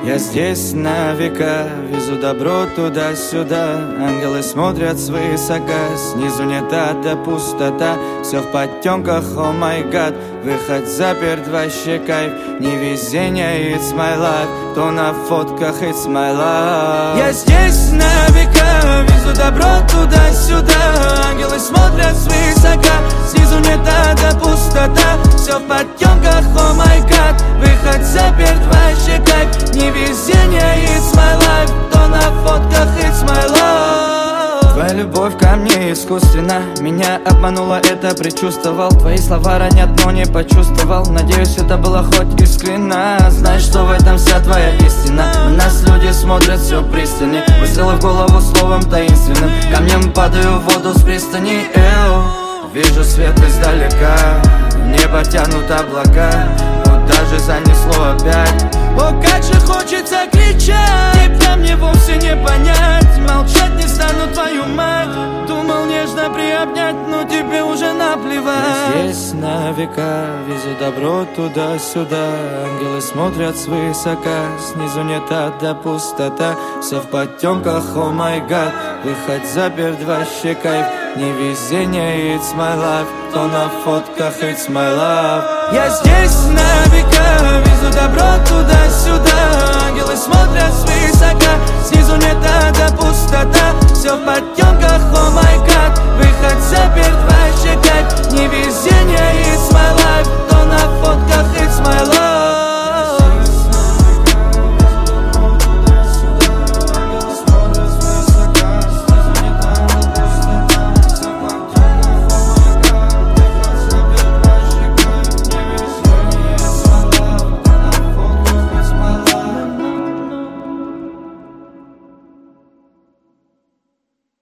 Я здесь на века, везу добро туда-сюда. Ангелы смотрят свысока, снизу нет ада, пустота. Все в потемках, о май гад. Выход заперт, вообще кайф. Невезение, it's my life. То на фотках, it's my life. Я здесь на века, везу добро туда-сюда. Ангелы смотрят свысока, снизу нет ада, пустота. Все в потемках, о май гад. Выход заперт, вообще кайф. Невезение, it's my life. То на фотках, it's my love. Твоя любовь ко мне искусственна. Меня обманула, это предчувствовал. Твои слова ранят, но не почувствовал. Надеюсь, это было хоть искренно. Знаешь, что в этом вся твоя истина. На нас люди смотрят все пристальней. Выстрелы в голову словом таинственным. Камнем падаю в воду с пристани. Вижу свет издалека, в небо тянут облака. Вот даже занесло опять. О, как же хочется кричать. Тебя мне вовсе не понять. Молчать не стану, твою мать. Думал нежно приобнять, но тебе уже наплевать. Я здесь на века, везу добро туда-сюда. Ангелы смотрят свысока, снизу нет ада, пустота. Все в потемках, о май гад. Выход заперт, вообще кайф. Невезение, it's my life. То на фотках, it's my love. Я здесь на века, везу добро туда-сюда. Ангелы смотрят свысока, снизу нет ада, пустота. Все в потемках, о май гад. Выход